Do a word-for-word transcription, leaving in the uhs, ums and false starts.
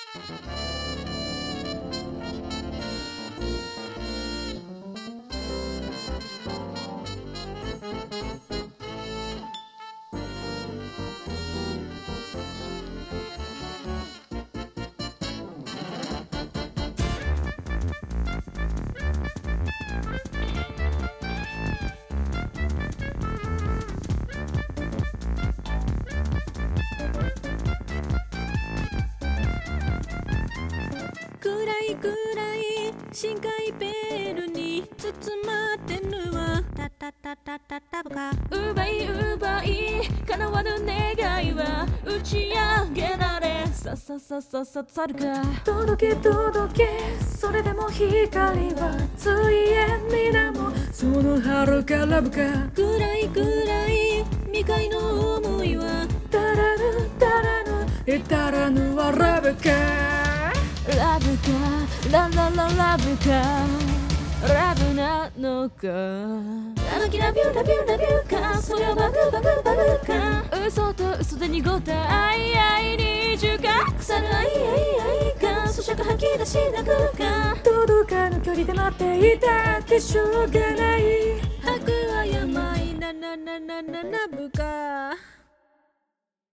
暗い暗い深海ベールに包まってるわタタタタタタブカ奪い奪い叶わぬ願いは打ち上げられささささささるか届け届けそれでも光はついえみなもその遥かラブか暗い暗い未開の思いは足らぬ足らぬ至らぬはラブかラブかララララブかラブなのかラブキラビューラビューラビューかそれはバグバグバグか嘘と嘘で濁った愛愛に重か腐る愛愛愛か咀嚼吐き出しなくか届かぬ距離で待っていたってしょうがない白は山いななななななぶか